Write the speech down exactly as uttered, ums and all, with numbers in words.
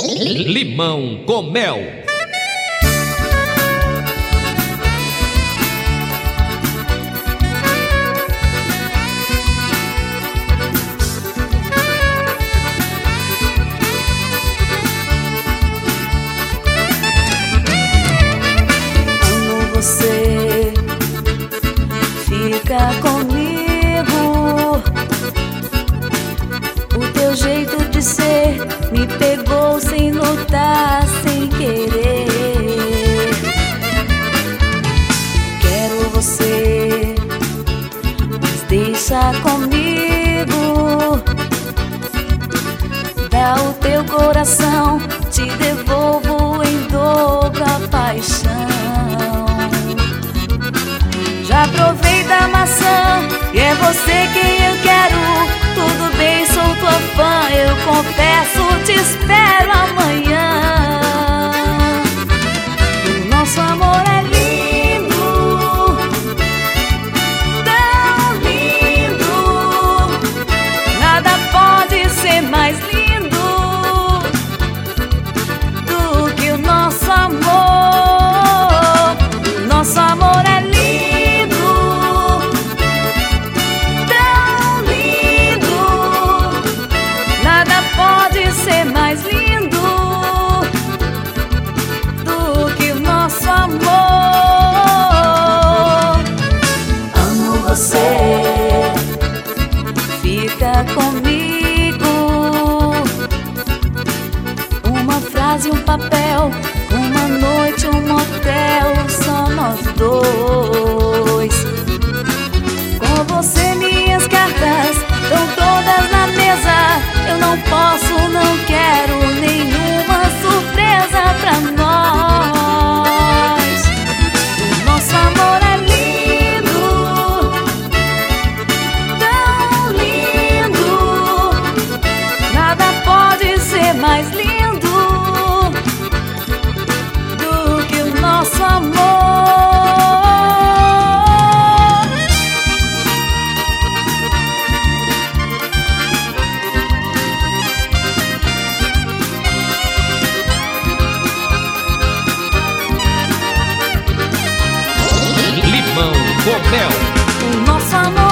Limão com Mel. Amo você, fica comigo. O teu jeito de ser me pegou sem notar, sem querer. Quero você, mas deixa comigo. Dá o teu coração, te devolvo em dobra paixão. Já provei da maçã e é você quem eu quero. Tudo bem, sou tua fã, eu confesso, te espero amanhã. O nosso amor é lindo, tão lindo. Nada pode ser mais lindo do que o nosso amor. O nosso amor é lindo. Ser mais lindo do que o nosso amor. Amo você, fica comigo. Uma frase, um papel, uma noite, um motel, só nós dois. Com você minhas cartas estão todas na mesa. Eu não posso, não quero nenhuma surpresa pra nós. O nosso amor é lindo, tão lindo. Nada pode ser mais lindo do que o nosso amor. Limão com Mel. O nosso amor